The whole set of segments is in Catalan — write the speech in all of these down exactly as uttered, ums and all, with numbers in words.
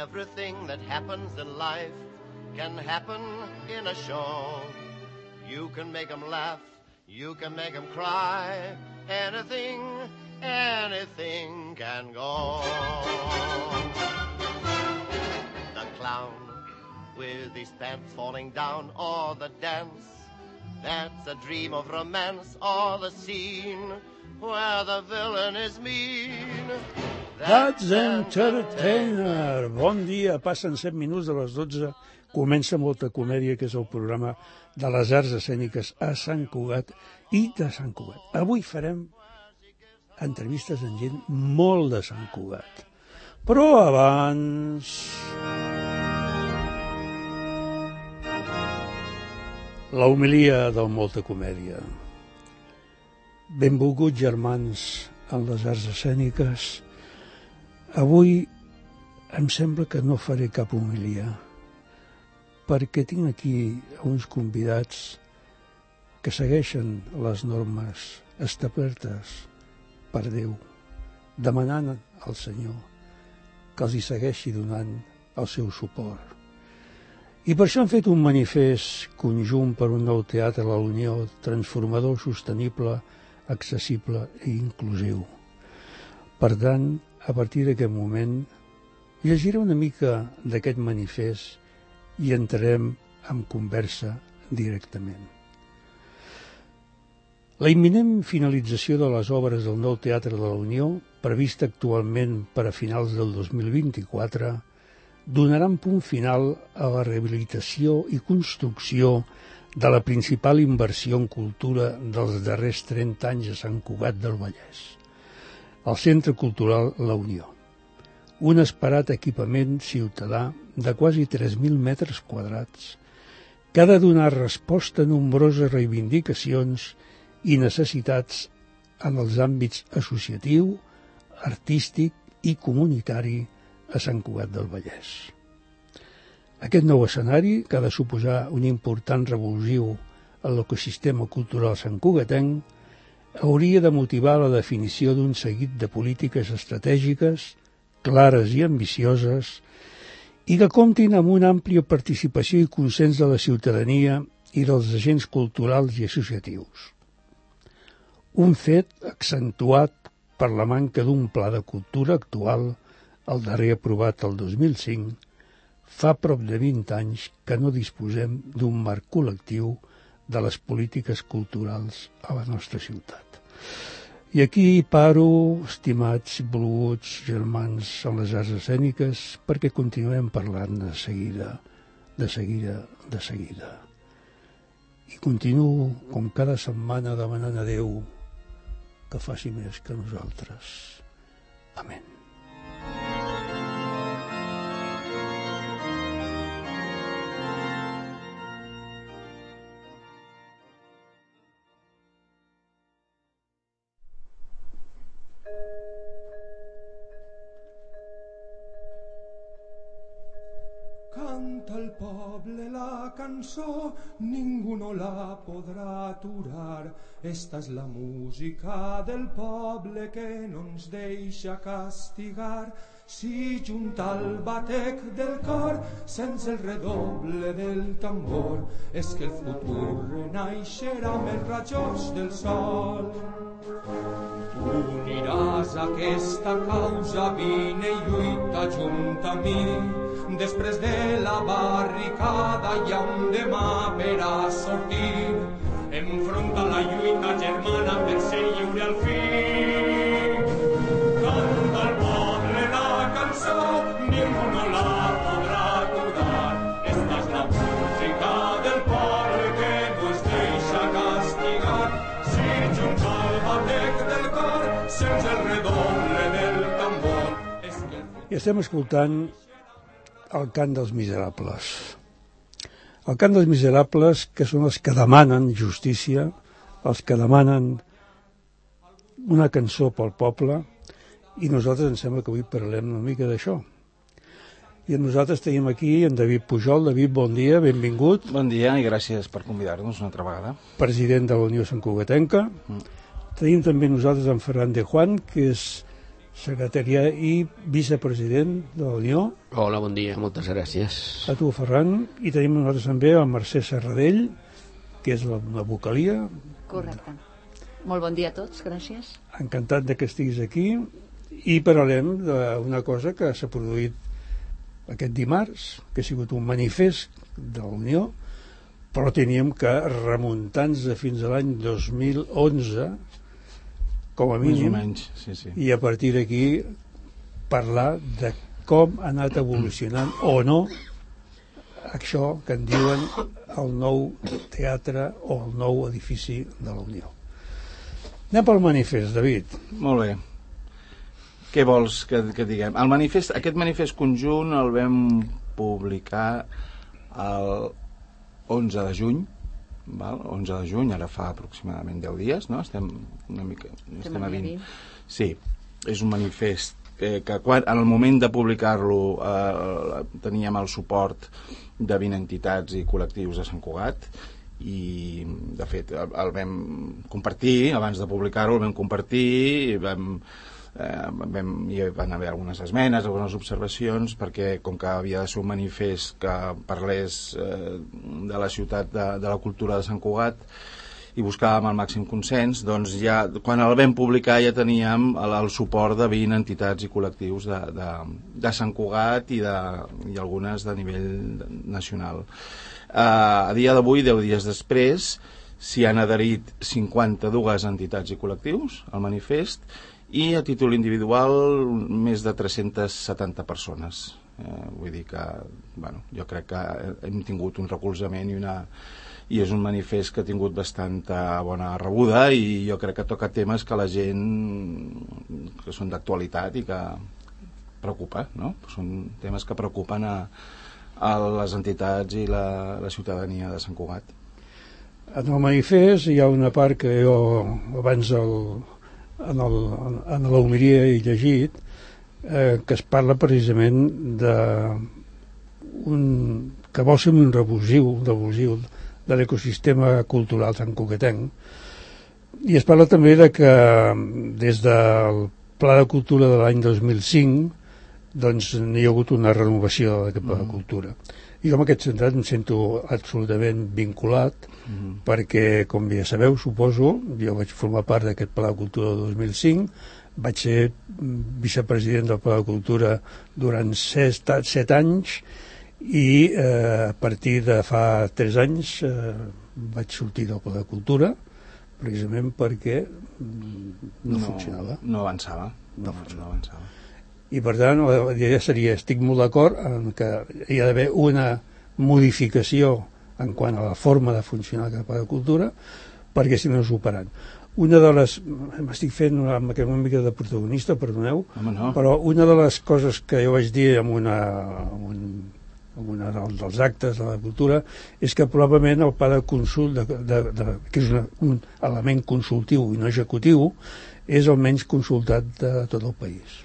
Everything that happens in life can happen in a show. You can make them laugh, you can make them cry. Anything, anything can go. The clown with his pants falling down, or the dance that's a dream of romance, or the scene where the villain is mean. That's Entertainer. Bon dia, passen set minuts de les dotze. Comença Molta Comèdia, que és el programa de les arts escèniques a Sant Cugat i de Sant Cugat. Avui farem entrevistes amb gent molt de Sant Cugat. Però abans... la homilia del Molta Comèdia. Benvolguts germans en les arts escèniques. Avui em sembla que no faré cap homilia, perquè tinc aquí uns convidats que segueixen les normes establertes per Déu, demanant al Senyor que els hi segueixi donant el seu suport. I per això han fet un manifest conjunt per un nou teatre a la Unió, transformador, sostenible, accessible i inclusiu. Per tant, a partir d'aquest moment, llegiré una mica d'aquest manifest i entrarem en conversa directament. La imminent finalització de les obres del nou Teatre de la Unió, prevista actualment per a finals del dos mil vint-i-quatre, donaran punt final a la rehabilitació i construcció de la principal inversió en cultura dels darrers trenta anys a Sant Cugat del Vallès, el Centre Cultural La Unió, un esperat equipament ciutadà de quasi tres mil metres quadrats que ha de donar resposta a nombroses reivindicacions i necessitats en els àmbits associatiu, artístic i comunitari a Sant Cugat del Vallès. Aquest nou escenari, que ha de suposar un important revulsiu en l'ecosistema cultural santcugatenc, hauria de motivar la definició d'un seguit de polítiques estratègiques clares i ambicioses i que comptin amb una àmplia participació i consens de la ciutadania i dels agents culturals i associatius. Un fet accentuat per la manca d'un pla de cultura actual, el darrer aprovat el dos mil cinc, fa prop de vint anys que no disposem d'un marc col·lectiu de les polítiques culturals a la nostra ciutat. I aquí paro, estimats, volguts germans en les arts escèniques, perquè continuem parlant de seguida, de seguida, de seguida. I continuo, com cada setmana, demanant a Déu que faci més que nosaltres. Amén. Canta el poble la cançó, ningú no la podrà aturar. Esta és la música del poble que no ens deixa castigar. Si junta el batec del cor, sense el redoble del tambor, és que el futur renaixerà amb els rajos del sol. Uniràs aquesta causa, vine i lluita junt a mi. Després de la barricada hi ha un demà per a sortir. Enfronta la lluita germana per ser lliure al fi. Canta el poble la cançó, ningú no la podrà aturar. Esta és la música del poble que no es deixa castigar. Si junta el batec del cor, sense el redoble del tambor. I estem escoltant el cant dels miserables. El cant dels miserables, que són els que demanen justícia, els que demanen una cançó pel poble, i nosaltres em sembla que avui parlem una mica d'això. I nosaltres tenim aquí en David Pujol. David, bon dia, benvingut. Bon dia i gràcies per convidar-nos una altra vegada. President de la Unió Santcugatenca. Mm. Tenim també nosaltres en Ferran de Juan, que és secretari i vicepresident de la Unió. Hola, bon dia, moltes gràcies. A tu, Ferran. I tenim nosaltres també el Mercè Serradell, que és la, la vocalia. Correcte. Molt bon dia a tots, gràcies. Encantat de que estiguis aquí. I parlarem d'una cosa que s'ha produït aquest dimarts, que ha sigut un manifest de la Unió, però teníem que remuntar-nos fins a l'any dos mil onze, com a mínim, menys, sí, sí. I a partir d'aquí parlar de com ha anat evolucionant o no això que en diuen el nou teatre o el nou edifici de la Unió. Anem pel manifest, David. Molt bé. Què vols que, que diguem? El manifest, aquest manifest conjunt el vam publicar el onze de juny, val? onze de juny, ara fa aproximadament deu dies, no? Estem una mica... Estem a vint. Sí, és un manifest que, que quan, en el moment de publicar-lo eh, teníem el suport de vint entitats i col·lectius de Sant Cugat, i de fet el vam compartir, abans de publicar-lo el vam compartir i vam... Eh, vam, hi van haver algunes esmenes, algunes observacions, perquè com que havia de ser un manifest que parlés eh, de la ciutat de, de la cultura de Sant Cugat i buscàvem el màxim consens, doncs ja quan el vam publicar ja teníem el, el suport de vint entitats i col·lectius de, de, de Sant Cugat i, de, i algunes de nivell nacional. Eh, a dia d'avui, deu dies després, s'hi han adherit cinquanta-dues entitats i col·lectius al manifest, i a títol individual més de tres-centes setanta persones. Eh, vull dir que, bueno, jo crec que hem tingut un recolzament i, una, i és un manifest que ha tingut bastanta bona rebuda, i jo crec que toca temes que la gent que són d'actualitat i que preocupa, no? Són temes que preocupen a, a les entitats i la, la ciutadania de Sant Cugat. En el manifest hi ha una part que jo abans el en, el, en la homilia he llegit eh, que es parla precisament de un, que vol ser un revulsiu, revulsiu de l'ecosistema cultural santcugatenc, i es parla també de que des del Pla de Cultura de l'any dos mil cinc doncs n'hi ha hagut una renovació d'aquest Pla de Cultura. I jo en aquest sentit em sento absolutament vinculat, mm-hmm. perquè, com ja sabeu, suposo, jo vaig formar part d'aquest Pla de Cultura del dos mil cinc, vaig ser vicepresident del Pla de Cultura durant set, set anys, i eh, a partir de fa tres anys eh, vaig sortir del Pla de Cultura, precisament perquè no, no funcionava. No avançava. No, no funcionava. No avançava. I per tant ja seria, estic molt d'acord en que hi ha d'haver una modificació en quant a la forma de funcionar el Pla de Cultura, perquè si no és operant. Una de les, m'estic fent una, una mica de protagonista, perdoneu, Home, no. però una de les coses que jo vaig dir en una, en un, en una dels actes de la cultura és que probablement el pla de consult de, de, de, que és una, un element consultiu i no executiu, és el menys consultat de tot el país.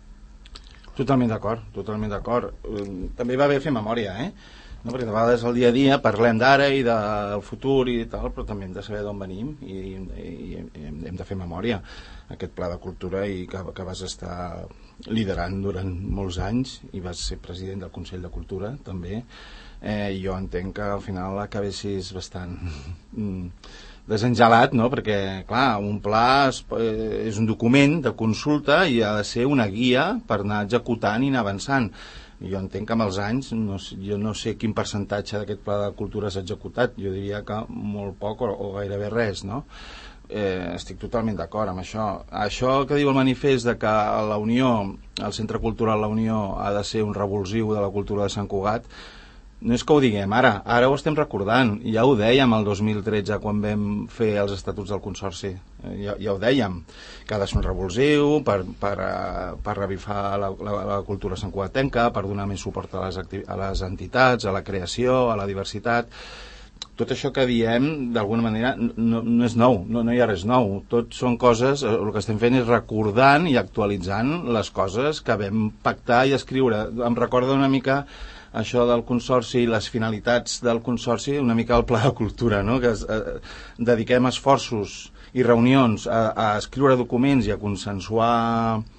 Totalment d'acord, totalment d'acord. També va bé fer memòria, eh? No, perquè de vegades al dia a dia parlem d'ara i del futur i tal, però també hem de saber d'on venim i, i, i hem de fer memòria. Aquest pla de cultura i que, que vas estar liderant durant molts anys i vas ser president del Consell de Cultura també, eh, jo entenc que al final acabessis bastant desengelat, no? Perquè, clar, un pla és, és un document de consulta i ha de ser una guia per anar executant i anar avançant. Jo entenc que amb els anys, no, jo no sé quin percentatge d'aquest pla de cultura s'ha executat, jo diria que molt poc o, o gairebé res, no? Eh, estic totalment d'acord amb això. Això que diu el manifest de que la Unió, el Centre Cultural La Unió ha de ser un revulsiu de la cultura de Sant Cugat, no és que ho diguem ara, ara ho estem recordant, ja ho dèiem el dos mil tretze quan vam fer els estatuts del Consorci, ja, ja ho dèiem, que ha de ser un revulsiu per, per, per revifar la, la, la cultura santcugatenca, per donar més suport a les, a les entitats, a la creació, a la diversitat. Tot això que diem, d'alguna manera, no, no és nou, no, no hi ha res nou. Tot són coses, el que estem fent és recordant i actualitzant les coses que vam pactar i escriure. Em recorda una mica això del Consorci, les finalitats del Consorci, una mica al Pla de Cultura, no? Que es, eh, dediquem esforços i reunions a, a escriure documents i a consensuar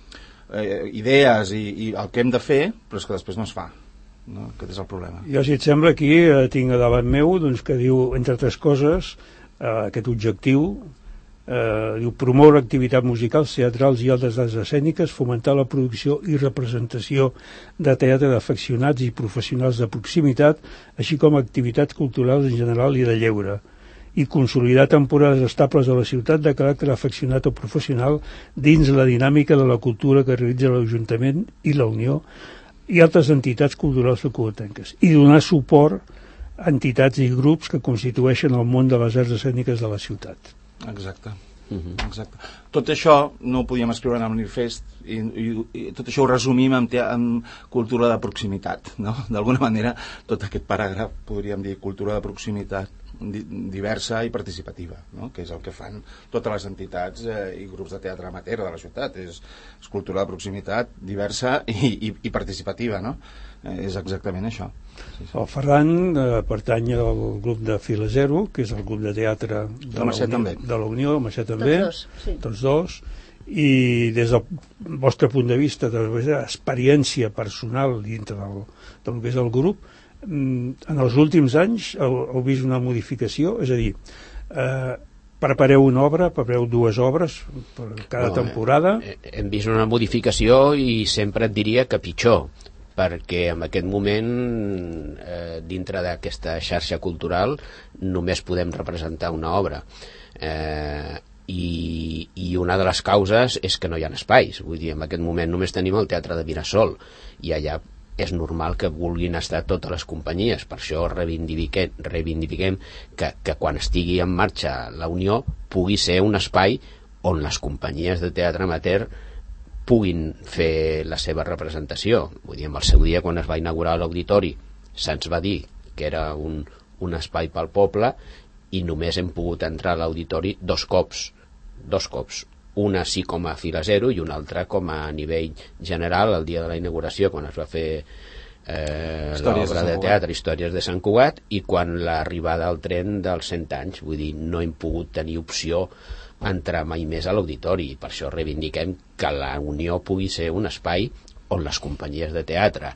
eh, idees i, i el que hem de fer, però és que després no es fa. No? Aquest és el problema. Jo, si et sembla, aquí eh, tinc a davant meu doncs, que diu, entre altres coses, eh, aquest objectiu, eh, diu promoure activitats musicals, teatrals i altres arts escèniques, fomentar la producció i representació de teatre d'afeccionats i professionals de proximitat, així com activitats culturals en general i de lleure, i consolidar temporades estables a la ciutat de caràcter afeccionat o professional dins la dinàmica de la cultura que realitza l'Ajuntament i la Unió i altres entitats culturals alcohotenques, i donar suport a entitats i grups que constitueixen el món de les arts escèniques de la ciutat. Exacte. Uh-huh. Exacte. Tot això no ho podíem escriure en el manifest i, i, i tot això ho resumim en, te, en cultura de proximitat, no? D'alguna manera tot aquest paràgraf podríem dir cultura de proximitat di, diversa i participativa, no? Que és el que fan totes les entitats eh, i grups de teatre amateur de la ciutat, és, és cultura de proximitat diversa i, i, i participativa, no? Eh, és exactament això. Sí, sí. El Ferran eh, pertany al grup de Fila Zero, que és el grup de teatre de, la, Unió, de la Unió, el Mercè també, tots dos, sí. tots dos, i des del vostre punt de vista, de l'experiència personal dintre del, del que és el grup, en els últims anys heu, heu vist una modificació, és a dir, eh, prepareu una obra, prepareu dues obres per cada no, temporada. Eh, hem vist una modificació i sempre et diria que pitjor, perquè en aquest moment eh, dintre d'aquesta xarxa cultural només podem representar una obra eh, i, i una de les causes és que no hi ha espais, vull dir, en aquest moment només tenim el Teatre de Mirasol i allà és normal que vulguin estar totes les companyies, per això reivindiquem, reivindiquem que, que quan estigui en marxa la Unió pugui ser un espai on les companyies de teatre amateur puguin fer la seva representació. Vull dir, en el seu dia, quan es va inaugurar l'auditori, se'ns va dir que era un, un espai pel poble i només hem pogut entrar a l'auditori dos cops, dos cops. Una sí com a Fila Zero i una altra com a nivell general el dia de la inauguració, quan es va fer eh, l'obra de, de teatre Històries de Sant Cugat i quan l'arribada al tren dels cent anys. Vull dir, no hem pogut tenir opció entrar mai més a l'auditori i per això reivindiquem que la Unió pugui ser un espai on les companyies de teatre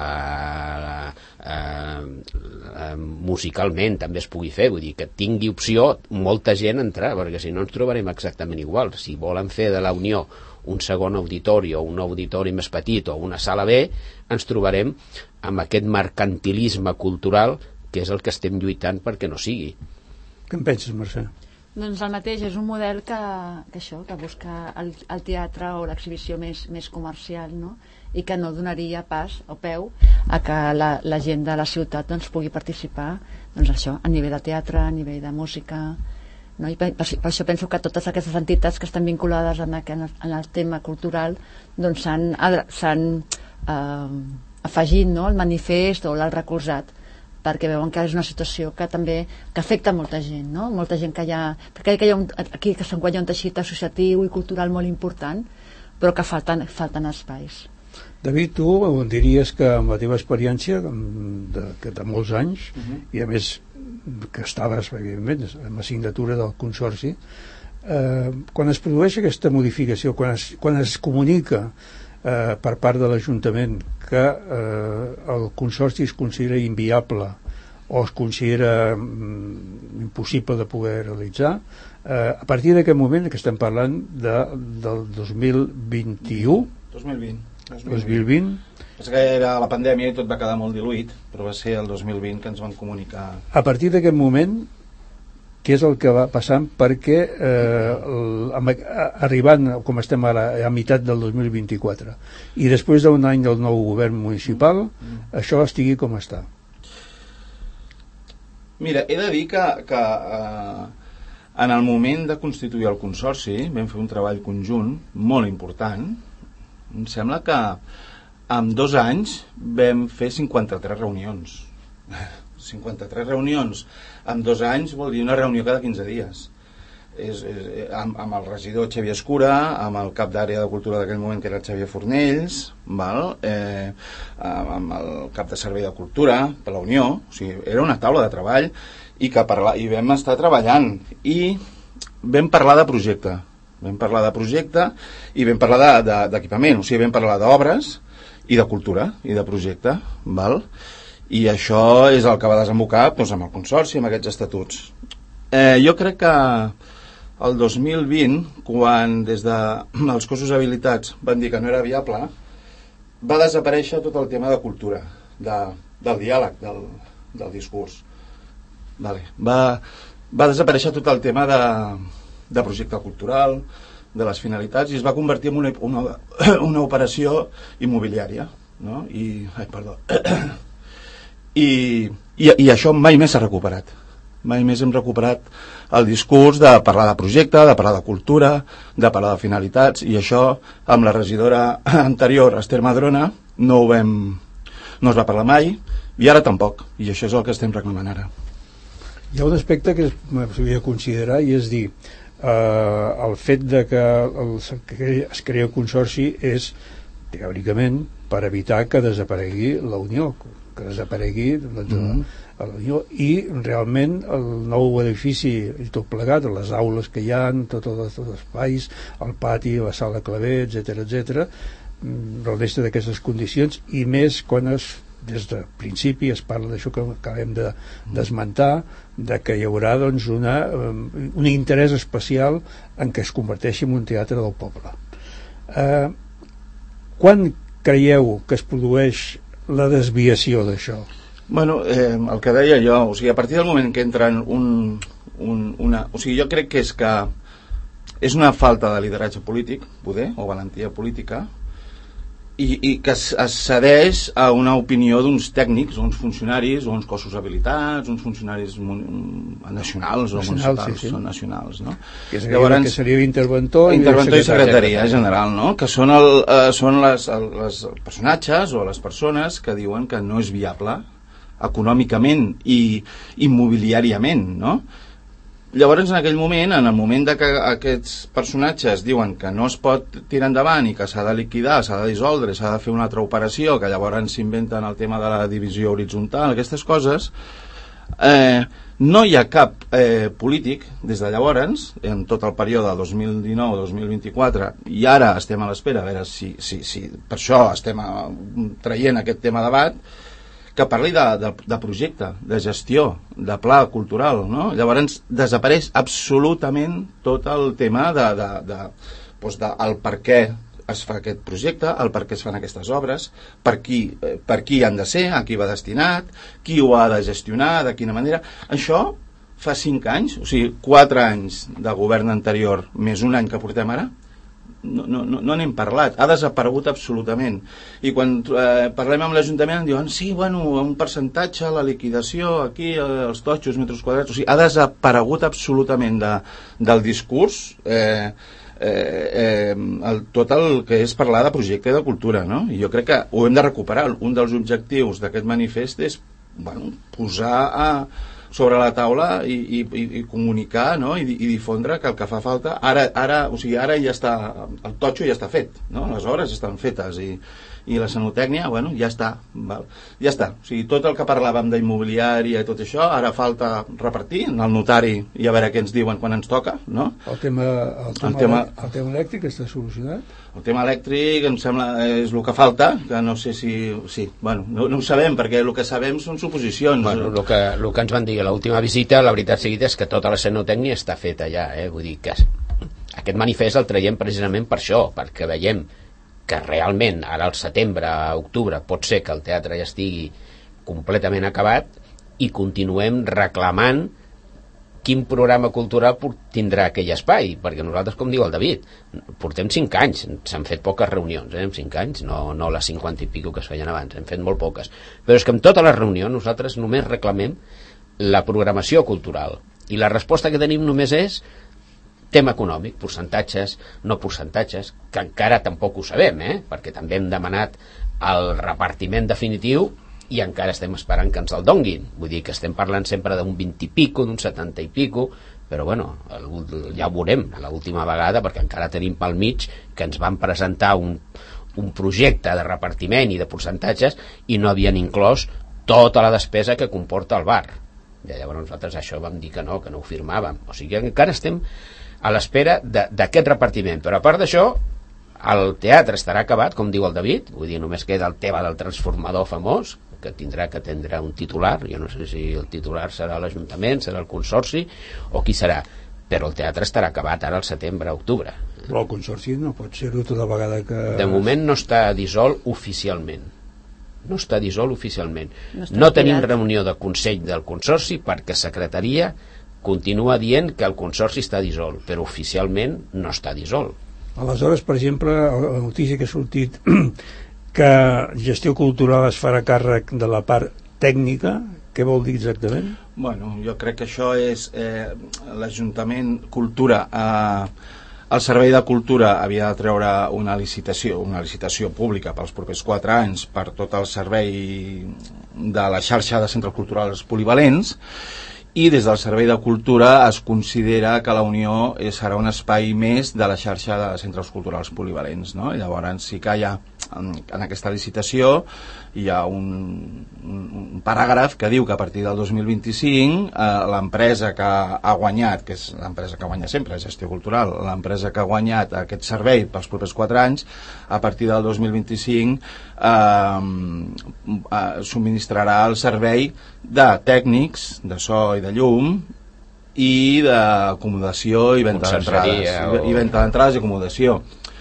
eh, eh, eh, musicalment també es pugui fer, vull dir que tingui opció molta gent a entrar, perquè si no ens trobarem exactament igual. Si volen fer de la Unió un segon auditori o un auditori més petit o una sala B, ens trobarem amb aquest mercantilisme cultural que és el que estem lluitant perquè no sigui. Què en penses, Mercè? Doncs el mateix, és un model que, que això, que busca el, el teatre o l'exhibició més, més comercial, no? I que no donaria pas o peu a que la, la gent de la ciutat doncs, pugui participar doncs, això, a nivell de teatre, a nivell de música, no? I per, per, per això penso que totes aquestes entitats que estan vinculades en, en, en el tema cultural doncs s'han eh, afegit, no? El manifest o l'han recolzat perquè veuen que és una situació que també que afecta molta gent, no? Molta gent que hi ha, perquè que hi ha un, aquí que s'enquadra un teixit associatiu i cultural molt important, però que falten, falten espais. David, tu diries que amb la teva experiència de, de molts anys, uh-huh. i a més que estaves evidentment en la signatura del Consorci, eh, quan es produeix aquesta modificació, quan es, quan es comunica eh, per part de l'Ajuntament que eh, el Consorci es considera inviable o es considera mm, impossible de poder realitzar, eh, a partir d'aquest moment que estem parlant de, del dos mil vint-i-u dos mil vint dos mil vint és que era la pandèmia i tot va quedar molt diluït, però va ser el dos mil vint que ens van comunicar. A partir d'aquest moment, què és el que va passant perquè eh, arribant, com estem ara, a meitat del dos mil vint-i-quatre i després d'un any del nou govern municipal, mm. això estigui com està? Mira, he de dir que, que eh, en el moment de constituir el Consorci vam fer un treball conjunt molt important. Em sembla que en dos anys vam fer cinquanta-tres reunions. cinquanta-tres reunions en dos anys vol dir una reunió cada quinze dies. És, és, amb, amb el regidor Xavier Escura, amb el cap d'àrea de cultura d'aquell moment que era el Xavier Fornells, val? Eh, amb el cap de servei de cultura per la Unió, o sigui, era una taula de treball i, que parla, i vam estar treballant i vam parlar de projecte. Vam parlar de projecte i vam parlar d'equipament, de, de, o sigui, vam parlar d'obres i de cultura i de projecte, val? I això és el que va desembocar doncs, amb el consorci, amb aquests estatuts. Eh, jo crec que el dos mil vint, quan des dels cossos habilitats van dir que no era viable, va desaparèixer tot el tema de cultura, de, del diàleg, del, del discurs. Vale. Va, va desaparèixer tot el tema de, de projecte cultural, de les finalitats, i es va convertir en una, una, una operació immobiliària, no? I, ai, perdó. I, i, i això mai més s'ha recuperat. Mai més hem recuperat el discurs de parlar de projecte, de parlar de cultura, de parlar de finalitats, i això amb la regidora anterior, Esther Madrona, no ho vam, no es va parlar mai, i ara tampoc, i això és el que estem reclamant ara. Hi ha un aspecte que s'hauria de considerar, i és dir, eh, el fet de que el, es crea un consorci és, teòricament, per evitar que desaparegui la Unió, que desaparegui doncs, mm-hmm. la Unió, i realment el nou edifici i tot plegat, les aules que hi ha, tots els espais, el pati, la sala claver, etcètera, etcètera, resta d'aquestes condicions, i més quan es, des de principi es parla d'això que acabem de d'esmentar, de que hi haurà doncs, una, un interès especial en què es converteixi en un teatre del poble. Eh, quan creieu que es produeix la desviació d'això? Bueno, eh, el que deia jo, o sigui, a partir del moment que entren un, un, una... O sigui, jo crec que és que és una falta de lideratge polític, poder, o valentia política, i, i que es, es cedeix a una opinió d'uns tècnics, o uns funcionaris, o uns cossos habilitats, uns funcionaris nacionals o municipals, sí, sí. Són nacionals, no? Que seria, Llavors, que seria interventor, interventor i secretaria general, no? Que són, el, eh, són les, el, les personatges o les persones que diuen que no és viable econòmicament i immobiliàriament, no? Llavors, en aquell moment, en el moment de que aquests personatges diuen que no es pot tirar endavant i que s'ha de liquidar, s'ha de dissoldre, s'ha de fer una altra operació, que llavors s'inventen el tema de la divisió horitzontal, aquestes coses, eh, no hi ha cap eh, polític, des de llavors, en tot el període dos mil dinou dos mil vint-i-quatre, i ara estem a l'espera, a veure si, si, si per això estem a, traient aquest tema de debat, que parli de, de, de projecte, de gestió, de pla cultural, no? Llavors desapareix absolutament tot el tema de, de, de, doncs de el per què es fa aquest projecte, el per què es fan aquestes obres, per qui, per qui han de ser, a qui va destinat, qui ho ha de gestionar, de quina manera. Això fa cinc anys, o sigui, quatre anys de govern anterior, més un any que portem ara, no, no, no n'hem parlat, ha desaparegut absolutament, i quan eh, parlem amb l'Ajuntament em diuen, sí, bueno, un percentatge, la liquidació aquí, els totxos, metres quadrats, o sigui, ha desaparegut absolutament de, del discurs eh, eh, eh, el, tot el que és parlar de projecte i de cultura, no? I jo crec que ho hem de recuperar. Un dels objectius d'aquest manifest és, bueno, posar a sobre la taula i, i, i comunicar, no? I, i difondre que el que fa falta ara, ara, o sigui, ara ja està, el totxo ja està fet, no? Les obres estan fetes i, i la sanotècnia, bueno, ja està, val? Ja està, o sigui, tot el que parlàvem d'immobiliària i tot això, ara falta repartir en el notari i a veure què ens diuen quan ens toca, no? El tema, el tema, el tema, el tema elèctric està solucionat? El tema elèctric em sembla és el que falta, que no sé si... Sí, bueno, no, no ho sabem, perquè el que sabem són suposicions. Bueno, el que, el que ens van dir a l'última visita, la veritat seguida és que tota la cenotècnia està feta ja, eh? Vull dir que aquest manifest el traiem precisament per això, perquè veiem que realment ara al setembre, a octubre, pot ser que el teatre ja estigui completament acabat i continuem reclamant quin programa cultural tindrà aquell espai, perquè nosaltres, com diu el David, portem cinc anys, s'han fet poques reunions, eh, en cinc anys, no, no les cinquanta i pico que es feien abans, hem fet molt poques, però és que en totes les reunions nosaltres només reclamem la programació cultural, i la resposta que tenim només és tema econòmic, percentatges, no percentatges, que encara tampoc ho sabem, eh, perquè també hem demanat el repartiment definitiu i encara estem esperant que ens el donguin. Vull dir que estem parlant sempre d'un vint i pico, d'un setanta i pico, però bueno, ja ho veurem l'última vegada, perquè encara tenim pel mig que ens van presentar un, un projecte de repartiment i de percentatges i no havien inclòs tota la despesa que comporta el bar. I llavors nosaltres això vam dir que no, que no ho firmàvem. O sigui que encara estem a l'espera d'aquest repartiment. Però a part d'això, el teatre estarà acabat, com diu el David, vull dir, només queda el tema del transformador famós, que tindrà que tindrà un titular, jo no sé si el titular serà l'Ajuntament, serà el Consorci, o qui serà, però el teatre estarà acabat ara al setembre, octubre. Però el Consorci no pot ser-ho tota vegada que... De moment no està dissolt oficialment. No està dissolt oficialment. No, no tenim reunió de Consell del Consorci perquè Secretaria continua dient que el Consorci està dissolt, però oficialment no està dissolt. Aleshores, per exemple, la notícia que ha sortit que Gestió Cultural es farà càrrec de la part tècnica, què vol dir exactament? Bueno, jo crec que això és eh, l'Ajuntament Cultura, eh, el Servei de Cultura havia de treure una licitació, una licitació pública pels propers quatre anys per tot el servei de la xarxa de centres culturals polivalents, i des del Servei de Cultura es considera que la Unió serà un espai més de la xarxa de centres culturals polivalents, no? I llavors sí que hi ha, en, en aquesta licitació hi ha un, un, un paràgraf que diu que a partir del dos mil vint-i-cinc eh, l'empresa que ha guanyat, que és l'empresa que guanya sempre, Gestió Cultural, l'empresa que ha guanyat aquest servei pels propers quatre anys, a partir del dos mil vint-i-cinc eh, eh, subministrarà el servei de tècnics, de so i de llum, i d'acomodació i venda d'entrades o... i venda d'entrades i acomodació.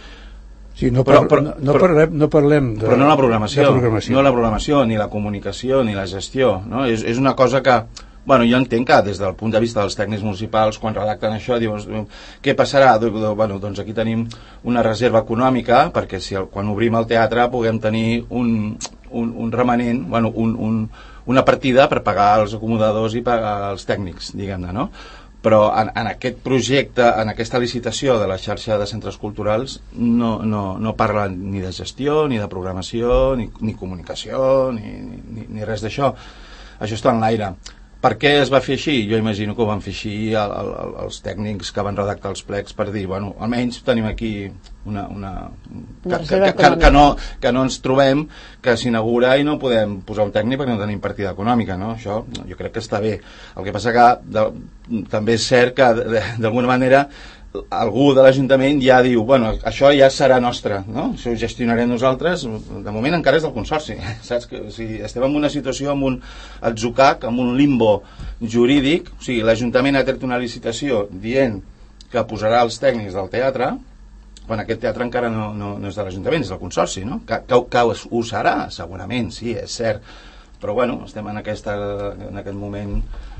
Sí, no, par però, però, no, no, parlem, no parlem de, però no la programació, de programació, no la programació, ni la comunicació, ni la gestió, no? És, és una cosa que, bueno, jo entenc que des del punt de vista dels tècnics municipals, quan redacten això, dius, què passarà? Bueno, doncs aquí tenim una reserva econòmica, perquè si el, quan obrim el teatre puguem tenir un, un, un remanent, bueno, un, un, una partida per pagar els acomodadors i pagar els tècnics, diguem-ne, no? Però en, en aquest projecte, en aquesta licitació de la xarxa de centres culturals no, no, no parla ni de gestió, ni de programació, ni, ni comunicació, ni, ni, ni res d'això. Això està en l'aire. Per què es va fer així? Jo imagino que ho van fer així el, el, els tècnics que van redactar els plecs per dir, bueno, almenys tenim aquí una... una que, que, que, que, no, que no ens trobem que s'inaugura i no podem posar un tècnic perquè no tenim partida econòmica, no? Això jo crec que està bé. El que passa que de, també és cert que d'alguna manera algú de l'Ajuntament ja diu, bueno, això ja serà nostre, no? Això ho gestionarem nosaltres, de moment encara és del Consorci, saps? Que, o sigui, estem en una situació, amb un atzucac, amb un limbo jurídic, o sigui, l'Ajuntament ha tret una licitació dient que posarà els tècnics del teatre, quan aquest teatre encara no, no, no és de l'Ajuntament, és del Consorci, no? Que, que, que ho serà, segurament, sí, és cert, però bueno, estem en, aquesta, en aquest moment...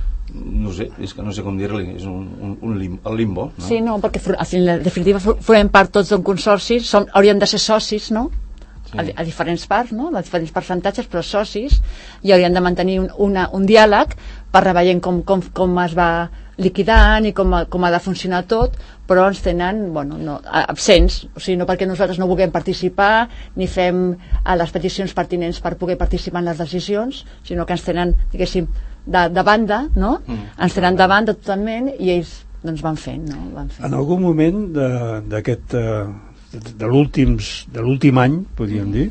no sé, és que no sé com dir-li, és un, un, un lim, el limbo, no? Sí, no, perquè en definitiva formem part tots d'un consorci, som, hauríem de ser socis, no? Sí. A, a diferents parts, no? A diferents percentatges, però socis, i hauríem de mantenir un, una, un diàleg per veient com, com, com es va liquidant i com, com ha de funcionar tot, però ens tenen, bueno, no, absents, o sigui, no perquè nosaltres no vulguem participar ni fem a les peticions pertinents per poder participar en les decisions, sinó que ens tenen, diguéssim, de, de banda, no? Mm. Ens tenen de banda totalment i ells doncs van fent, no? Van fent. En algun moment d'aquest de, de l'últim any, podríem dir,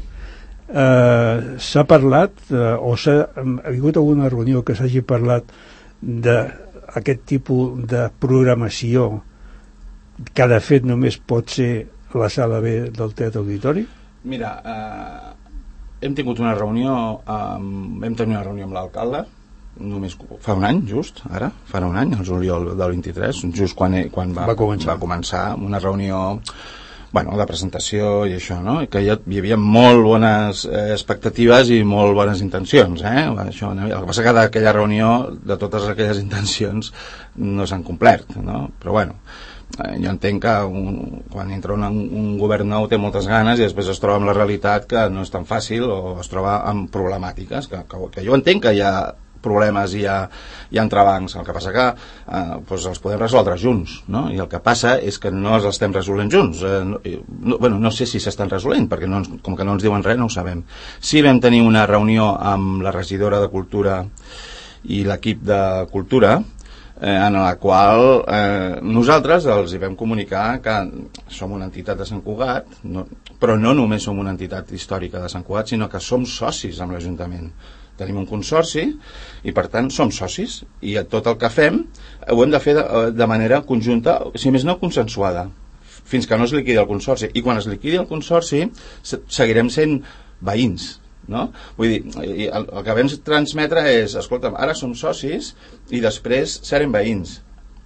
eh, s'ha parlat eh, o s'ha ha hagut alguna reunió que s'hagi parlat d'aquest tipus de programació que de fet només pot ser la sala B del Teatre Auditori? Mira, eh, hem tingut una reunió, eh, vam tenir una reunió amb l'alcalde, només fa un any, just, ara, farà un any, el juliol del vint-i-tres, just quan, quan va, va, començar. va començar una reunió, bueno, de presentació i això, no? I que hi, hi havia molt bones eh, expectatives i molt bones intencions, eh? Això, el que passa que d'aquella reunió, de totes aquelles intencions, no s'han complert, no? Però bueno, eh, jo entenc que un, quan entra un, un govern nou té moltes ganes i després es troba amb la realitat que no és tan fàcil o es troba amb problemàtiques, que, que, que jo entenc que hi ha problemes i hi ha, hi ha entrebancs, el que passa que eh, doncs els podem resoldre junts, no? I el que passa és que no els estem resolent junts, eh, no, no, bueno, no sé si s'estan resolent perquè no ens, com que no ens diuen res no ho sabem. Sí vam tenir una reunió amb la regidora de Cultura i l'equip de Cultura eh, en la qual eh, nosaltres els hi vam comunicar que som una entitat de Sant Cugat, no, però no només som una entitat històrica de Sant Cugat, sinó que som socis amb l'Ajuntament. tenim un consorci i per tant som socis i tot el que fem ho hem de fer de, de manera conjunta, si més no consensuada, fins que no es liquidi el consorci, i quan es liquidi el consorci seguirem sent veïns, no? Vull dir, el, el que vam transmetre és, escolta'm, ara som socis i després serem veïns.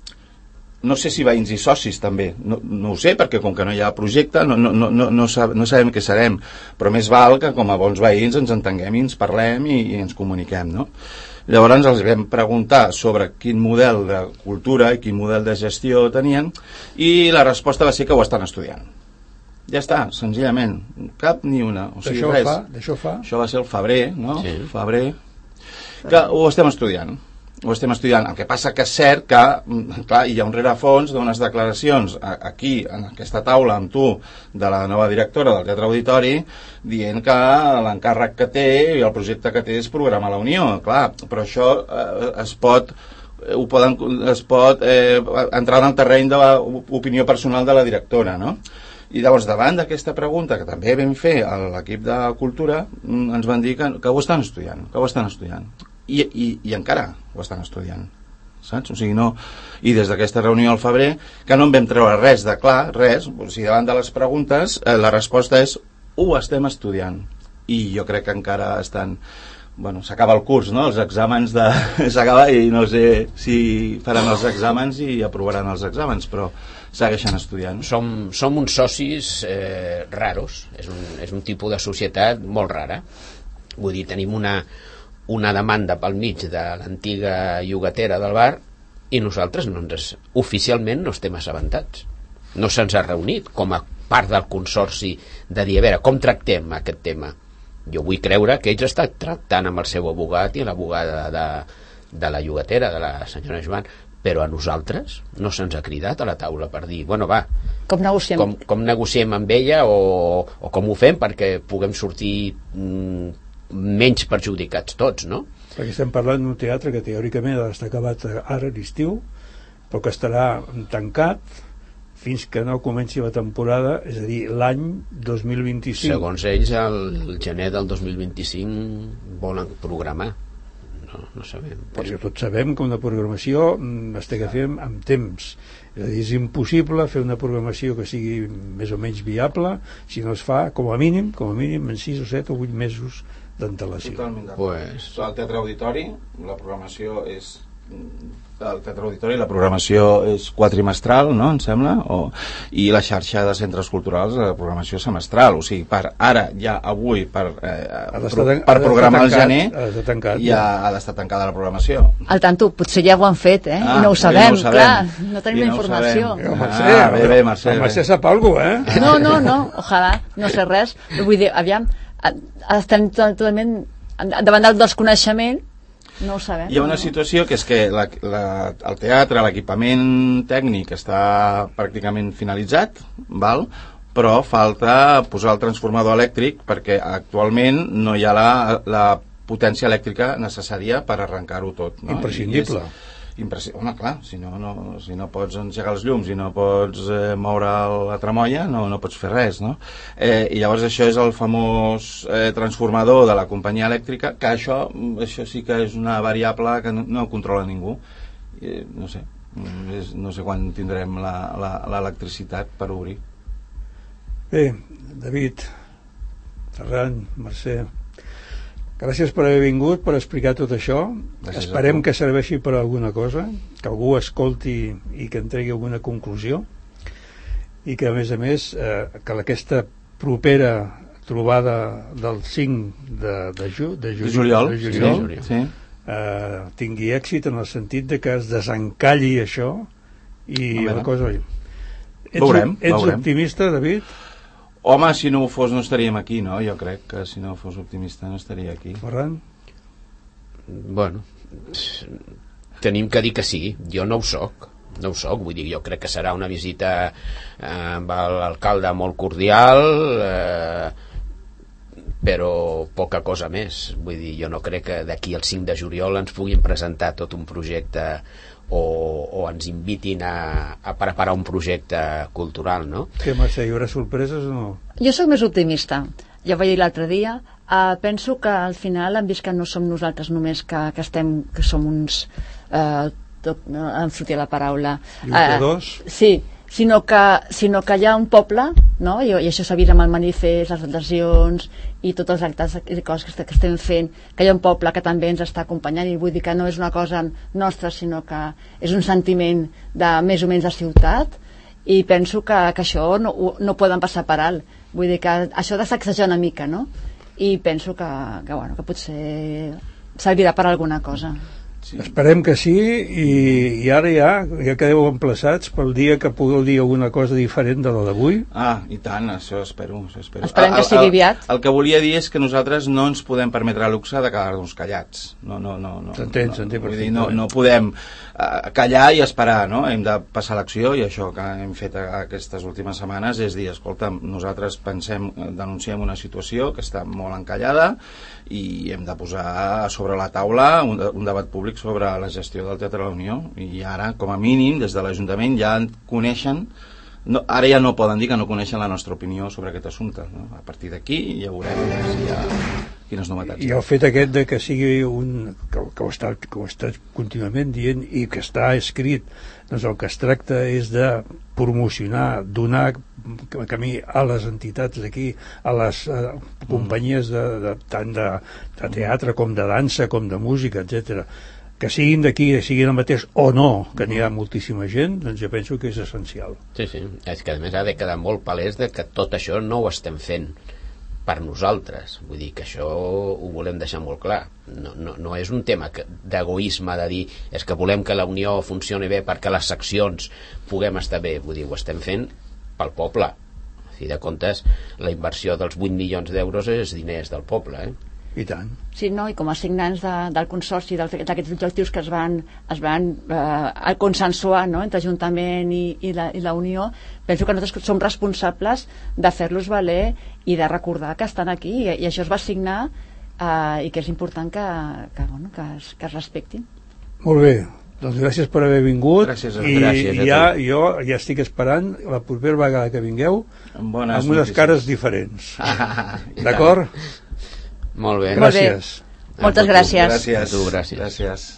No sé si veïns i socis també, no, no ho sé, perquè com que no hi ha projecte no, no, no, no, sab, no sabem què serem, però més val que com a bons veïns ens entenguem i ens parlem i, i ens comuniquem, no? Llavors els vam preguntar sobre quin model de cultura i quin model de gestió tenien i la resposta va ser que ho estan estudiant. Ja està, senzillament, cap ni una. O sigui, res. Fa, d'això fa? Això va ser el febrer, no? Sí. Febrer, que ho estem estudiant. Ho estem estudiant. El que passa que és cert que, clar, hi ha un rerefons d'unes declaracions aquí, en aquesta taula, amb tu, de la nova directora del Teatre Auditori, dient que l'encàrrec que té i el projecte que té és programar la Unió. Clar, però això eh, es pot... Ho poden, es pot eh, entrar en el terreny de l'opinió personal de la directora, no? I llavors, davant d'aquesta pregunta, que també vam fer a l'equip de Cultura, ens van dir que, que ho estan estudiant, que ho estan estudiant. I, i, i encara ho estan estudiant, saps? O sigui, no... I des d'aquesta reunió al febrer, que no en vam treure res de clar, res, o sigui, davant de les preguntes, eh, la resposta és ho estem estudiant. I jo crec que encara estan... Bueno, s'acaba el curs, no? Els exàmens de... s'acaba i no sé si faran els exàmens i aprovaran els exàmens, però segueixen estudiant. Som, som uns socis eh, raros, és un, és un tipus de societat molt rara. Vull dir, tenim una, una demanda pel mig de l'antiga llogatera del bar i nosaltres no ens, oficialment no estem assabentats. No se'ns ha reunit com a part del consorci de dir, a veure, com tractem aquest tema? Jo vull creure que ells estan tractant amb el seu abogat i l'abogada de, de la llogatera, de la senyora Joan, però a nosaltres no se'ns ha cridat a la taula per dir, bueno, va, com negociem, com, com negociem amb ella o, o com ho fem perquè puguem sortir mm, menys perjudicats tots, no? Perquè estem parlant d'un teatre que teòricament ha d'estar acabat ara a l'estiu, però que estarà tancat fins que no comenci la temporada, és a dir, l'any dos mil vint-i-cinc. Segons ells, el gener del dos mil vint-i-cinc volen programar. No, no sabem. Perquè tots sabem que una programació es té que fer amb temps. És a dir, és impossible fer una programació que sigui més o menys viable si no es fa, com a mínim, com a mínim en sis o set o vuit mesos d'antelació. Totalment d'acord. Pues... Al Teatre Auditori la programació és... al Teatre Auditori la programació és quadrimestral, no, em sembla, o, i la xarxa de centres culturals la programació semestral, o sigui, per ara ja avui per, eh, pro, per programar el gener tancat, ja ha d'estar tancada la programació. Al tanto, potser ja ho han fet, eh? Ah, I no ho sabem, no ho sabem. clar, no tenim la informació. No Mercè, ah, bé, bé, Mercè, el Mercè sap alguna cosa, eh? No, no, no, ojalà, no sé res. Vull dir, aviam, estem totalment davant del desconeixement. No ho sabem. Hi ha una situació que és que la, la, el teatre, l'equipament tècnic està pràcticament finalitzat, val? Però falta posar el transformador elèctric perquè actualment no hi ha la, la potència elèctrica necessària per arrencar-ho tot. No? Imprescindible. Imprescindible. Home, clar, si no, no, si no pots engegar els llums i no pots eh, moure la tramoia, no, no pots fer res, no? Eh, I llavors això és el famós eh, transformador de la companyia elèctrica, que això, això sí que és una variable que no, no controla ningú. Eh, no sé, és, no sé quan tindrem l'electricitat per obrir. Bé, David, Ferran, Mercè, gràcies per haver vingut, per explicar tot això. Gràcies. Esperem que serveixi per alguna cosa, que algú escolti i que en tregui alguna conclusió, i que a més a més eh, que aquesta propera trobada del cinc de, de, ju, de, ju, de juliol, de juliol sí, sí. Eh, tingui èxit en el sentit de que es desencalli això i la cosa... Ets, veurem, ets veurem. optimista, David? Home, si no ho fos no estaríem aquí, no? Jo crec que si no fos optimista no estaria aquí. Ferran? Bueno, tenim que dir que sí. Jo no ho soc. No ho soc, vull dir, jo crec que serà una visita eh, amb l'alcalde molt cordial, eh, però poca cosa més. Vull dir, jo no crec que d'aquí al cinc de juliol ens puguin presentar tot un projecte o, o ens invitin a, a preparar un projecte cultural, no? Què, Mercè, hi haurà sorpreses o no? Jo sóc més optimista. ja ho vaig dir l'altre dia, uh, penso que al final hem vist que no som nosaltres només que, que estem, que som uns uh, tot, no, em sortia la paraula lluitadors, uh, sí, sinó que, sinó que hi ha un poble, no? I, i això s'ha vist amb el manifest, les adhesions i tots els actes i coses que, que estem fent, que hi ha un poble que també ens està acompanyant, i vull dir que no és una cosa nostra, sinó que és un sentiment de més o menys de ciutat, i penso que, que això no, no poden passar per alt. Vull dir que això ha de sacsejar una mica, no? I penso que, que, bueno, que potser servirà per alguna cosa. Sí. Esperem que sí, i, i ara ja, ja quedeu emplaçats pel dia que pugueu dir alguna cosa diferent de la d'avui. Ah, i tant, això espero, això espero. Esperem que sigui aviat. El, el que volia dir és que nosaltres no ens podem permetre el luxe de quedar-nos callats. No, no, no. no S'entén, no, s'entén vull dir, no, no podem uh, callar i esperar, no? Hem de passar l'acció, i això que hem fet aquestes últimes setmanes és dir, escolta, nosaltres pensem, denunciem una situació que està molt encallada i hem de posar sobre la taula un, un debat públic sobre la gestió del Teatre de la Unió, i ara, com a mínim, des de l'Ajuntament ja coneixen, no, ara ja no poden dir que no coneixen la nostra opinió sobre aquest assumpte, no? A partir d'aquí ja veurem si hi ha quines novetats. I el fet aquest de que sigui un que, que, ho està, que ho està contínuament dient i que està escrit, doncs el que es tracta és de promocionar, donar camí a les entitats d'aquí, a les uh, companyies de, de, tant de, de teatre com de dansa com de música, etcètera, que siguin d'aquí, siguin el mateix o no, que n'hi ha moltíssima gent, doncs jo penso que és essencial. Sí, sí, és que a més ha de quedar molt palès de que tot això no ho estem fent per nosaltres, vull dir que això ho volem deixar molt clar, no, no, no és un tema d'egoisme de dir és que volem que la Unió funcioni bé perquè les seccions puguem estar bé, vull dir, ho estem fent pel poble, a fi de comptes la inversió dels vuit milions d'euros és diners del poble, eh? I tant. Sí, no? I com a signants de, del consorci d'aquests objectius que es van, es van eh, consensuar, no? Entre Ajuntament i, i, la, i la Unió, penso que nosaltres som responsables de fer-los valer i de recordar que estan aquí, i, i això es va signar eh, i que és important que, que, bueno, que, es, que es respectin. Molt bé, doncs gràcies per haver vingut. Gràcies a, i gràcies a ja, tu. Jo ja estic esperant la propera vegada que vingueu amb unes notícies. cares diferents. Ah, d'acord? Molt bé. Gràcies. Molt bé. Moltes gràcies. Gràcies. A tu, gràcies. Gràcies.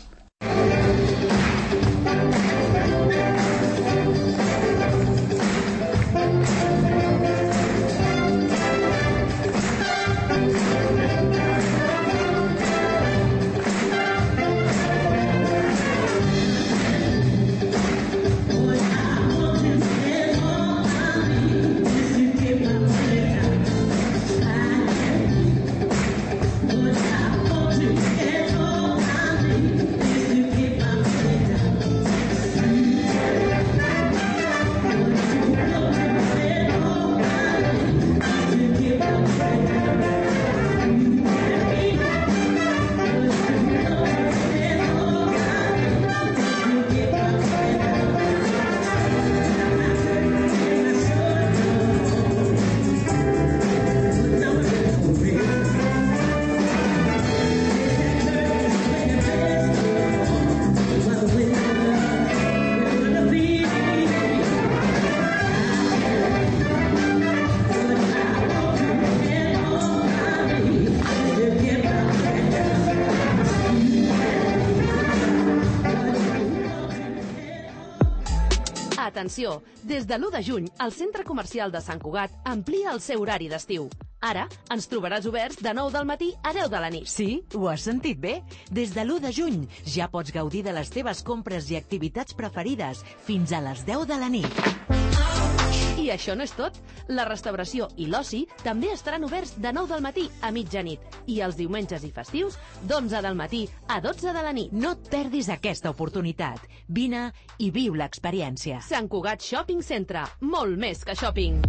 Atenció, des de l'u de juny, el Centre Comercial de Sant Cugat amplia el seu horari d'estiu. Ara ens trobaràs oberts de nou del matí a deu de la nit. Sí, ho has sentit bé? Des de l'u de juny ja pots gaudir de les teves compres i activitats preferides fins a les deu de la nit. I això no és tot. La restauració i l'oci també estaran oberts de nou del matí a mitjanit i els diumenges i festius d'onze del matí a dotze de la nit. No et perdis aquesta oportunitat. Vine i viu l'experiència. Sant Cugat Shopping Centre, molt més que shopping.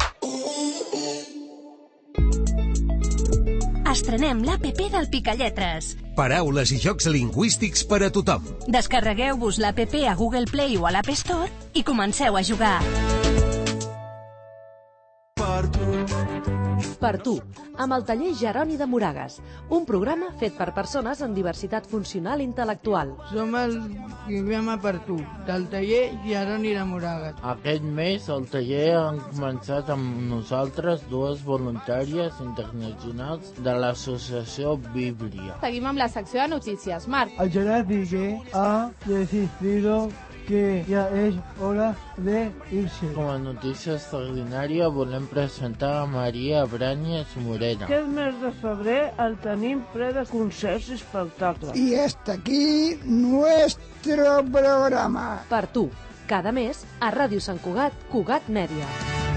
Estrenem l'A P P del Picalletres. Paraules i jocs lingüístics per a tothom. Descarregueu-vos l'A P P a Google Play o a l'App Store i comenceu a jugar. Per tu Per tu, amb el taller Jeroni de Moragas, un programa fet per persones amb diversitat funcional intel·lectual. Som el programa Per tu, del taller Jeroni de Moragas. Aquest mes al taller han començat amb nosaltres dues voluntàries internacionals de l'associació Bíblia. Seguim amb la secció de notícies. Marc. El Gerard Piqué ha decidido que ja és hora de irse. Com a notícia extraordinària volem presentar a Maria Bràñez Morena. Aquest mes de febrer el tenim ple de concerts i espectacles. I hasta aquí nuestro programa. Per tu, cada mes a Ràdio Sant Cugat, Cugat Mèdia.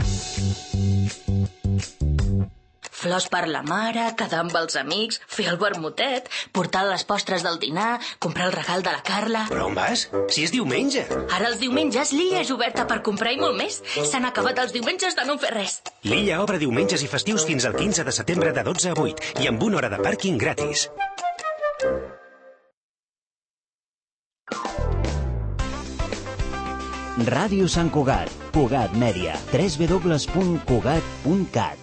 Flors per la mare, quedar amb els amics, fer el vermutet, portar les postres del dinar, comprar el regal de la Carla... Però on vas? Si és diumenge! Ara els diumenges l'Illa és oberta per comprar i molt més. S'han acabat els diumenges de no fer res. L'Illa obre diumenges i festius fins al quinze de setembre de dotze a vuit i amb una hora de pàrquing gratis. Ràdio Sant Cugat, Cugat Mèdia, w w w punt cugat punt cat.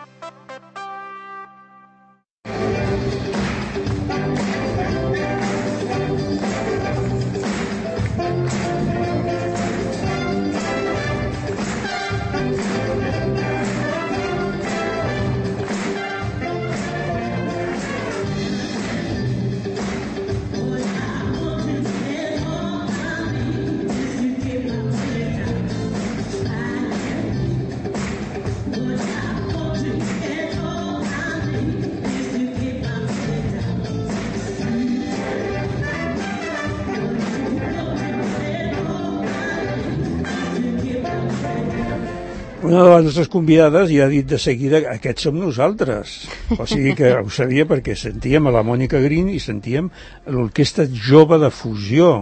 Una de les nostres convidades ja ha dit de seguida que aquests som nosaltres. O sigui que ho sabia perquè sentíem a la Mònica Green i sentíem l'Orquestra Jove de Fusió.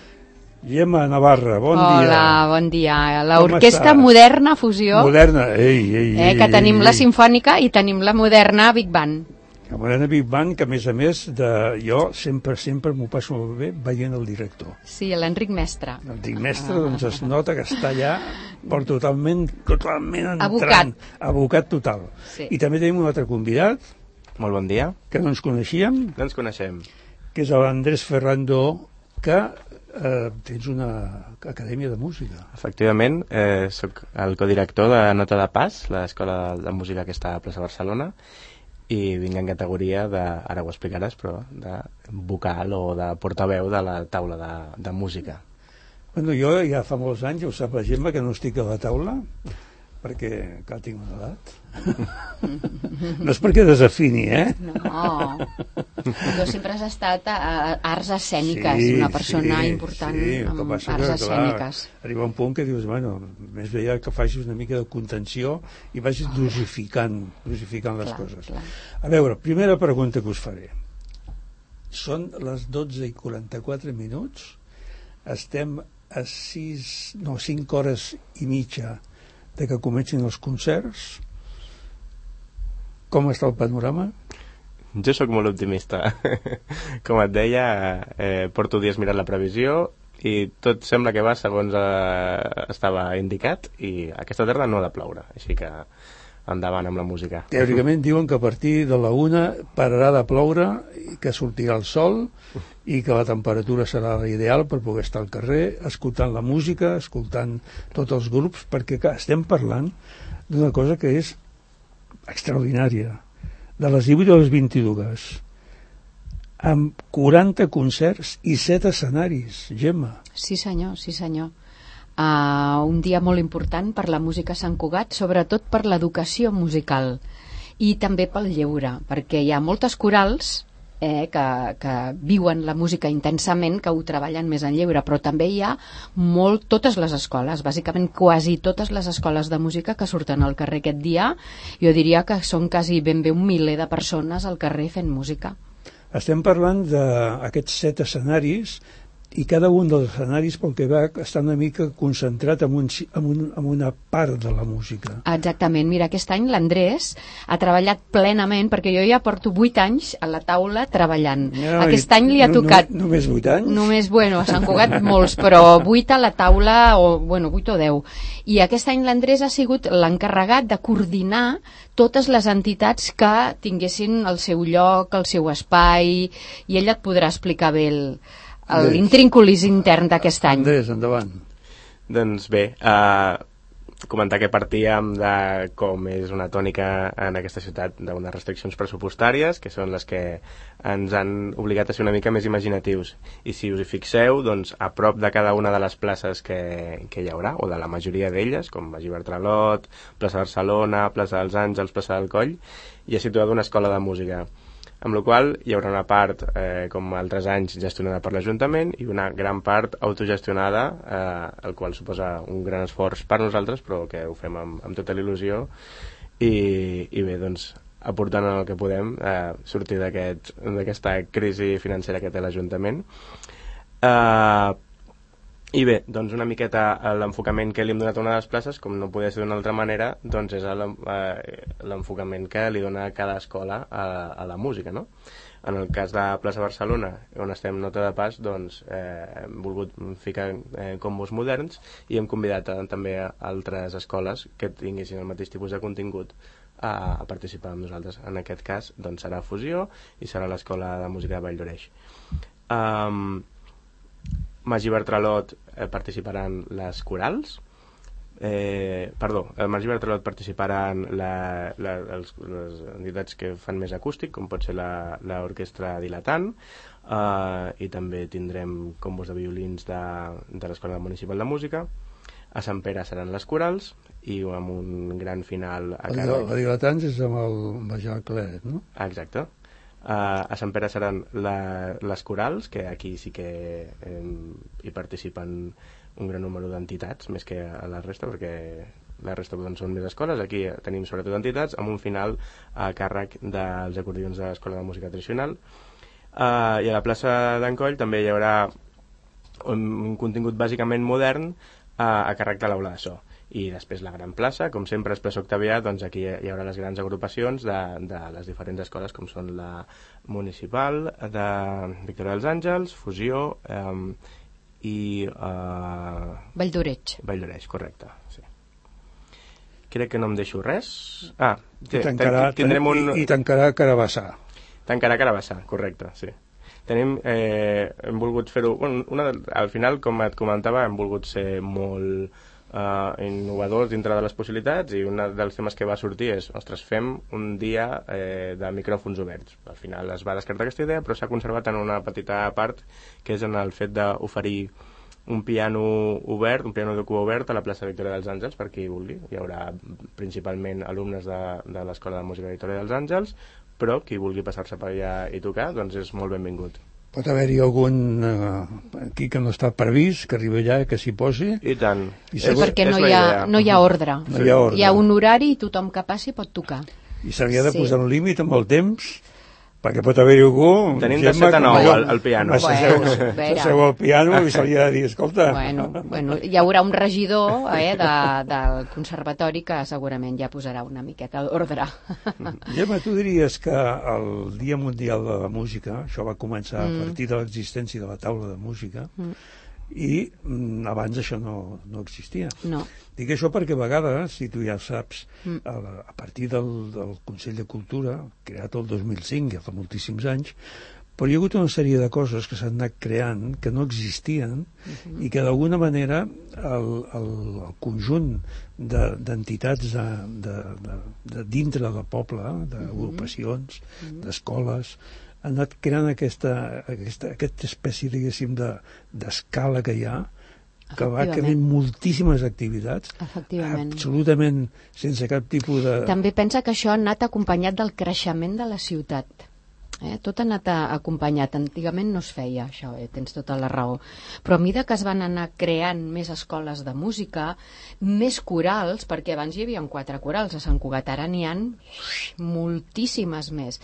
Gemma Navarra, bon Hola, dia. Hola, bon dia. L'Orquestra Moderna Fusió. Moderna, ei, ei, eh, ei. Que tenim ei, la Simfònica i tenim la Moderna Big Band. La Moderna Big Band, que a més a més de, jo sempre sempre m'ho passo molt bé veient el director. Sí, l'Enric Mestre. L'Enric Mestre, ah. doncs es nota que està allà per totalment, totalment entrant. Abocat. Abocat total. Sí. I també tenim un altre convidat. Molt bon dia. Que no ens coneixíem. No ens coneixem. Que és l'Andrés Ferrando, que eh, tens una acadèmia de música. Efectivament, eh, soc el codirector de Nota de Pas, l'escola de música que està a Plaça Barcelona, i vinc en categoria de, ara ho explicaràs, però de vocal o de portaveu de la taula de, de música. Bueno, jo ja fa molts anys, ho sap la Gemma, que no estic a la taula, perquè, clar, tinc una edat. No és perquè desafini, eh? No. Tu sempre has estat a, a arts escèniques, sí, una persona sí, important sí, amb arts que, escèniques. Clar, arriba un punt que dius, bueno, més bé que facis una mica de contenció i vagis dosificant, dosificant les clar, coses. Clar. A veure, primera pregunta que us faré. Són les dotze i quaranta-quatre minuts, estem a sis, no, cinc hores i mitja de que comencin els concerts. Com està el panorama? Jo sóc molt optimista. Com et deia, eh, porto dies mirant la previsió i tot sembla que va segons eh, estava indicat i aquesta tarda no ha de ploure, així que endavant amb la música. Teòricament diuen que a partir de la una pararà de ploure, que sortirà el sol i que la temperatura serà ideal per poder estar al carrer escoltant la música, escoltant tots els grups, perquè clar, estem parlant d'una cosa que és extraordinària, de les divuit a les vint-i-dues, amb quaranta concerts i set escenaris, Gemma. Sí senyor, sí senyor. Uh, un dia molt important per la música a Sant Cugat, sobretot per l'educació musical i també pel lleure, perquè hi ha moltes corals eh, que, que viuen la música intensament, que ho treballen més en lleure, però també hi ha molt, totes les escoles, bàsicament quasi totes les escoles de música que surten al carrer aquest dia. Jo diria que són quasi ben bé un miler de persones al carrer fent música. Estem parlant d'aquests set escenaris i cada un dels escenaris, pel que veig, està una mica concentrat en, un, en, un, en una part de la música. Exactament. Mira, aquest any l'Andrés ha treballat plenament, perquè jo ja porto vuit anys a la taula treballant. No, aquest any li ha tocat... No, només vuit anys? Només, bueno, s'han Cugat molts, però vuit a la taula, o bueno, vuit o deu. I aquest any l'Andrés ha sigut l'encarregat de coordinar totes les entitats que tinguessin el seu lloc, el seu espai, i ell et podrà explicar bé el... l'intrinculis intern d'aquest any. Andrés, endavant. Doncs bé, eh, comentar que partíem de com és una tònica en aquesta ciutat d'unes restriccions pressupostàries, que són les que ens han obligat a ser una mica més imaginatius. I si us hi fixeu, doncs, a prop de cada una de les places que, que hi haurà, o de la majoria d'elles, com Magí Bertralot, plaça Barcelona, plaça dels Àngels, plaça del Coll, hi ha situada una escola de música, amb la qual hi haurà una part, eh, com altres anys, gestionada per l'Ajuntament i una gran part autogestionada, eh, el qual suposa un gran esforç per nosaltres, però que ho fem amb, amb tota l'il·lusió i, i bé, doncs, aportant el que podem eh, sortir d'aquesta aquest, crisi financera que té l'Ajuntament. Eh, I bé, doncs una miqueta l'enfocament que li hem donat a una de les places, com no podia ser d'una altra manera, doncs és l'enfocament que li dona cada escola a, a la música, no? En el cas de Plaça Barcelona, on estem nota de pas, doncs eh, hem volgut ficar eh, combos moderns i hem convidat a, també a altres escoles que tinguessin el mateix tipus de contingut a, a participar amb nosaltres. En aquest cas, doncs serà Fusió i serà l'Escola de Música de Vall d'Oreix. Um, Magí Bertralot eh, participaran les corals, eh, perdó, a Magí Bertralot participaran la, la, els, les entitats que fan més acústic, com pot ser l'orquestra Dilatant, eh, i també tindrem combos de violins de, de l'Escola Municipal de Música. A Sant Pere seran les corals i amb un gran final a càrrec. La Dilatants és amb el Major Clet, no? Exacte. Uh, a Sant Pere seran la, les corals, que aquí sí que eh, hi participen un gran número d'entitats, més que a la resta, perquè la resta doncs, són més escoles. Aquí tenim sobretot entitats, amb un final a càrrec dels acordions de l'Escola de Música Tradicional. Uh, I a la plaça d'en Coll també hi haurà un, un contingut bàsicament modern uh, a càrrec de l'aula de so. I després la gran plaça, com sempre, és Plaça Octavià, doncs aquí hi haurà les grans agrupacions de, de les diferents escoles, com són la Municipal, de Victòria dels Àngels, Fusió eh, i... Eh... Vall d'Oreix. Vall d'Oreix, correcte, sí. Crec que no em deixo res. Ah, I tancarà, tindrem un... I, i tancarà Carabassà. Tancarà Carabassà, correcte, sí. Tenim, eh, hem volgut fer-ho... Bueno, una, al final, com et comentava, hem volgut ser molt... Uh, innovadors dintre de les possibilitats, i un dels temes que va sortir és, ostres, fem un dia eh, de micròfons oberts. Al final es va descartar aquesta idea, però s'ha conservat en una petita part, que és en el fet d'oferir un piano obert, un piano de cua obert a la plaça Victòria dels Àngels, per qui vulgui. Hi haurà principalment alumnes de, de l'Escola de Música Victòria dels Àngels, però qui vulgui passar-se per allà i tocar, doncs és molt benvingut. Pot haver-hi algun eh, aquí que no està previst, que arribi allà, que s'hi posi? I tant. I sí, perquè no hi, ha, no hi ha ordre. No hi ha ordre. Hi ha un horari i tothom que passi pot tocar. I s'havia de posar sí. un límit amb el temps, perquè pot haver-hi algú... Tenim de set a nou al, al piano. S'asseu al piano i se li ha de dir, escolta... Bueno, bueno, hi haurà un regidor eh, de, del conservatori que segurament ja posarà una miqueta d'ordre. Gemma, tu diries que el Dia Mundial de la Música, això va començar mm. a partir de l'existència de la taula de música, mm. i mm, abans això no, no existia. No. Dic això perquè a vegades, si tu ja saps, mm. a, a partir del, del Consell de Cultura, creat el dos mil cinc, ja fa moltíssims anys, però hi ha hagut una sèrie de coses que s'han anat creant, que no existien, uh-huh. i que d'alguna manera el, el, el conjunt d'entitats de, de, de, de dintre del poble, d'agrupacions, uh-huh. d'escoles, han anat creant aquesta, aquesta, aquesta espècie, diguéssim, de, d'escala que hi ha, que va creant moltíssimes activitats, absolutament sense cap tipus de... També pensa que això ha anat acompanyat del creixement de la ciutat. Eh? Tot ha anat acompanyat. Antigament no es feia això, eh? Tens tota la raó. Però a mesura que es van anar creant més escoles de música, més corals, perquè abans hi havia quatre corals, a Sant Cugat ara n'hi ha moltíssimes més.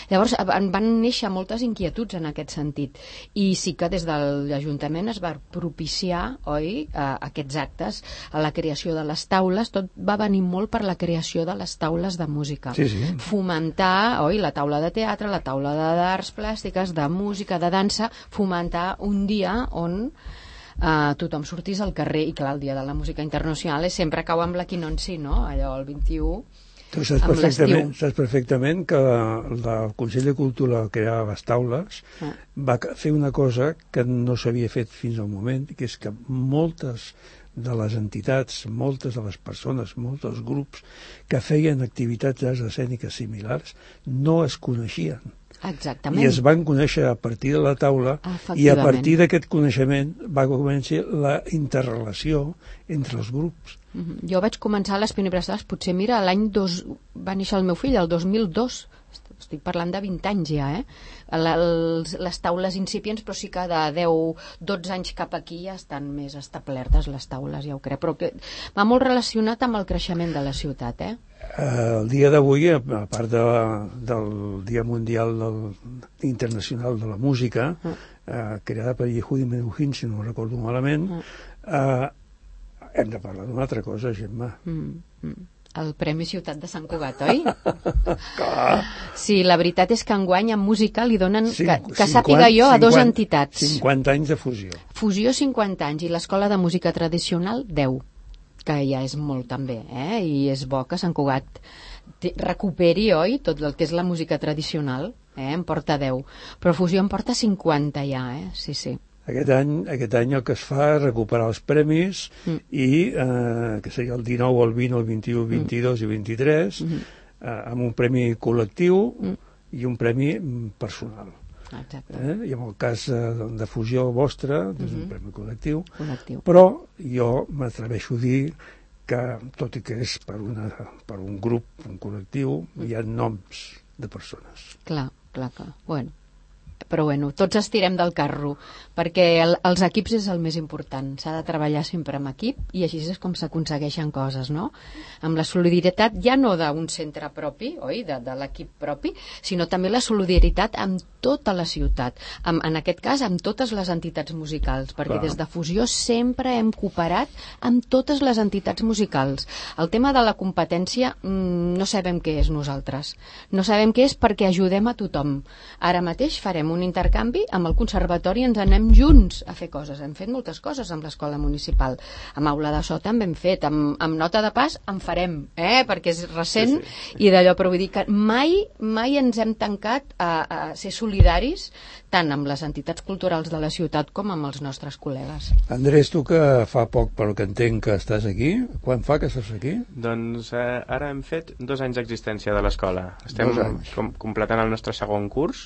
Llavors van, van néixer moltes inquietuds en aquest sentit, i sí que des de l'Ajuntament es va propiciar, oi, a aquests actes, a la creació de les taules. Tot va venir molt per la creació de les taules de música. Sí, sí. Fomentar, oi, la taula de teatre, la taula d'arts plàstiques, de música, de dansa, fomentar un dia on Uh, tothom sortís al carrer. I clar, el dia de la música internacional és sempre cau amb l'equinocci, no? Allò, el vint-i-u, tu saps perfectament, saps perfectament que el Consell de Cultura, al crear les taules, ah. va fer una cosa que no s'havia fet fins al moment, que és que moltes de les entitats, moltes de les persones, molts dels grups que feien activitats escèniques similars no es coneixien. Exactament. I es van conèixer a partir de la taula, i a partir d'aquest coneixement va començar la interrelació entre els grups. Mm-hmm. Jo vaig començar les primeres taules, potser mira, l'any dos... va néixer el meu fill, el dos mil dos, estic parlant de vint anys ja, eh? Les, les taules incipients, però sí que de deu dotze anys cap aquí ja estan més establertes les taules, ja ho crec, però que va molt relacionat amb el creixement de la ciutat, eh? El dia d'avui, a part de, del Dia Mundial del, Internacional de la Música, mm. eh, creada per Yehudi Menuhin, si no recordo malament, mm. eh, hem de parlar d'una altra cosa, Gemma. Mm. Mm. El Premi Ciutat de Sant Cugat, oi? Sí, la veritat és que enguany en música li donen, que, que sàpiga jo, a dues entitats. cinquanta anys de fusió. Fusió cinquanta anys, i l'Escola de Música Tradicional deu, que ja és molt també, eh? I és bo que Sant Cugat recuperi, oi, tot el que és la música tradicional, eh? En porta deu, però Fusió en porta cinquanta ja, eh? Sí, sí. Aquest any, aquest any el que es fa és recuperar els premis mm. i, eh, que seria el dinou, el vint, el vint-i-u, vint-i-dos mm. i vint-i-tres, mm. eh, amb un premi col·lectiu mm. i un premi personal. Exacte. Eh? I en el cas eh, de Fusió vostra, és mm-hmm. un premi col·lectiu, col·lectiu, però jo m'atreveixo a dir que, tot i que és per, una, per un grup, un col·lectiu, mm. hi ha noms de persones. Clar, clar, clar. Bueno. Però bueno, tots estirem del carro, perquè el, els equips és el més important, s'ha de treballar sempre amb equip, i així és com s'aconsegueixen coses, no? Amb la solidaritat ja no d'un centre propi, oi, de, de l'equip propi, sinó també la solidaritat amb tota la ciutat, amb, en aquest cas amb totes les entitats musicals, perquè Clar. Des de Fusió sempre hem cooperat amb totes les entitats musicals. El tema de la competència mmm, no sabem què és nosaltres, no sabem què és perquè ajudem a tothom. Ara mateix farem un intercanvi amb el conservatori, ens anem junts a fer coses, hem fet moltes coses amb l'escola municipal, amb aula de so també hem fet, amb, amb nota de pas en farem, eh? Perquè és recent, sí, sí. I d'allò, però vull dir que mai, mai ens hem tancat a, a ser solidaris tant amb les entitats culturals de la ciutat com amb els nostres col·legues. Andrés, tu que fa poc, però que entenc que estàs aquí, quan fa que estàs aquí? Doncs eh, ara hem fet dos anys d'existència de l'escola, estem com, completant el nostre segon curs.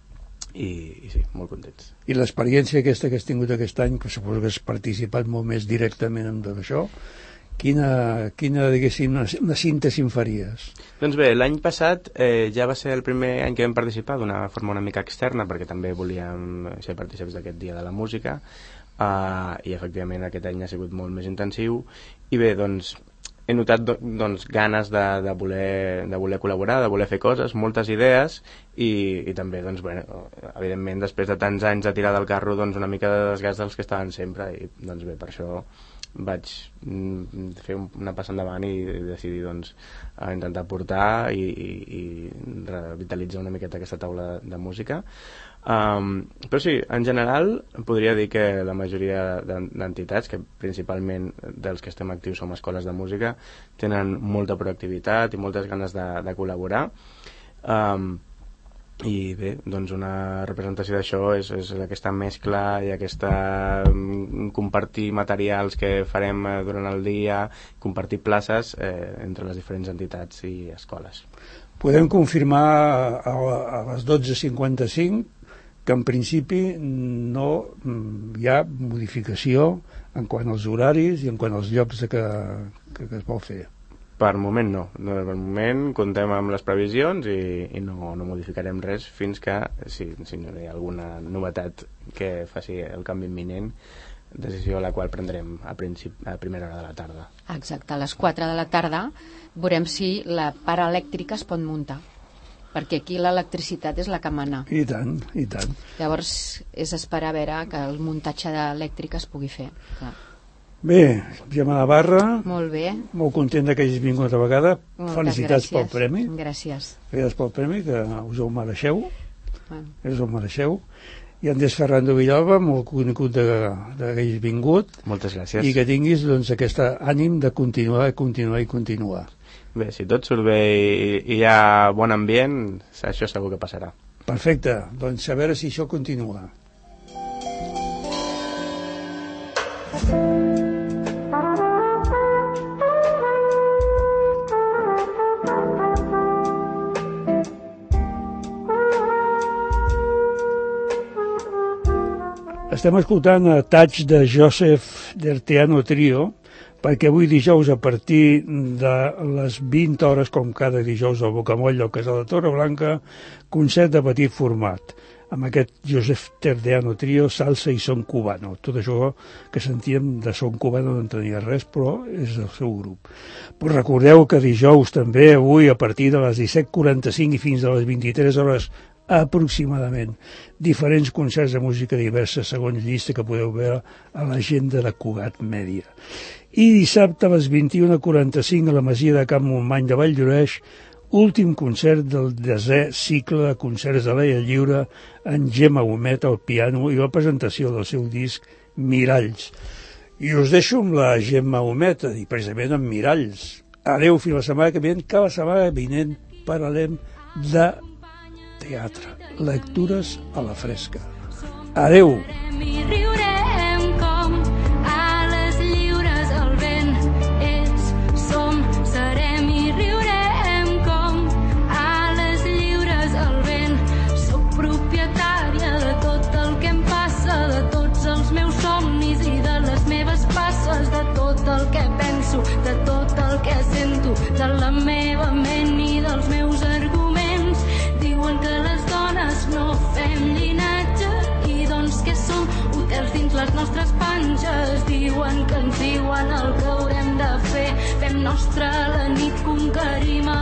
I, i sí, molt contents. I l'experiència aquesta que has tingut aquest any, que suposo que has participat molt més directament en tot això, quina, quina diguéssim, una, una síntesi en faries? Doncs bé, l'any passat eh, ja va ser el primer any que vam participar d'una forma una mica externa, perquè també volíem ser partícips d'aquest dia de la música, uh, i efectivament aquest any ha sigut molt més intensiu, i bé, doncs he notat doncs, ganes de, de, voler, de voler col·laborar, de voler fer coses, moltes idees, i, i també, doncs, bueno, evidentment, després de tants anys de tirar del carro, doncs, una mica de desgast dels que estaven sempre, i doncs bé, per això vaig fer una passa endavant i decidir doncs, intentar portar i, i, i revitalitzar una miqueta aquesta taula de, de música. Um, però sí, en general podria dir que la majoria d'entitats, que principalment dels que estem actius som escoles de música, tenen molta proactivitat i moltes ganes de, de col·laborar. Um, i bé, doncs una representació d'això és, és aquesta mescla i aquesta um, compartir materials que farem eh, durant el dia, compartir places eh, entre les diferents entitats i escoles. Podem confirmar a, a les dotze cinquanta-cinc que en principi no hi ha modificació en quant als horaris i en quant als llocs que, que, que es vol fer. Per moment no. Per moment comptem amb les previsions i, i no, no modificarem res fins que, si, si no hi ha alguna novetat que faci el canvi imminent, decisió a la qual prendrem a, principi, a primera hora de la tarda. Exacte, a les quatre de la tarda veurem si la part elèctrica es pot muntar. perquè aquí l'electricitat és la que mana. I tant, i tant. Llavors és esperar a veure que el muntatge elèctric es pugui fer. Clar. Bé, Gemma Navarra, molt bé, molt content que hagis vingut altra vegada. Moltes Felicitats gràcies. pel premi. Gràcies. Felicitats pel premi, que us ho mereixeu. Bueno. Us ho mereixeu. I Andrés Ferrando Villalba, molt conegut de, de que hagis vingut. Moltes gràcies. I que tinguis doncs, aquest ànim de continuar, continuar i continuar. Bé, si tot surt bé i, i hi ha bon ambient, això segur que passarà. Perfecte, doncs a veure si això continua. Estem escoltant a Touch de Joseph Derteano Trio, perquè avui dijous a partir de les vint hores, com cada dijous al Bocamoll del Casal de Torreblanca, concert de petit format, amb aquest Joseph Derteano Trio, salsa i son cubano. Tot això que sentíem de son cubano no entenia res, però és el seu grup. Però recordeu que dijous també, avui, a partir de les disset quaranta-cinc i fins a les vint-i-tres hores aproximadament, diferents concerts de música diversa segons llista que podeu veure a l'agenda de Cugat Mèdia. I dissabte a les vint-i-una quaranta-cinc a la Masia de Can Montmany de Valldoreix, últim concert del desè cicle de concerts de l'aire lliure en Gemma Humet al piano i la presentació del seu disc Miralls. I us deixo amb la Gemma Humet, i precisament amb Miralls. Adeu fins la setmana que ve, que la setmana vinent parlarem de teatre, lectures a la fresca. Adeu! I riurem com ales lliures al vent. Ets, som, serem i riurem com ales lliures al vent. Soc propietària de tot el que em passa, de tots els meus somnis i de les meves passes, de tot el que penso, de tot el que sento, de la meva ment i dels meus arguments. Diuen que les dones no fem llinatge i doncs què som? Hotels dins les nostres panxes. Diuen que ens diuen el que haurem de fer. Fem nostra la nit, conquerim el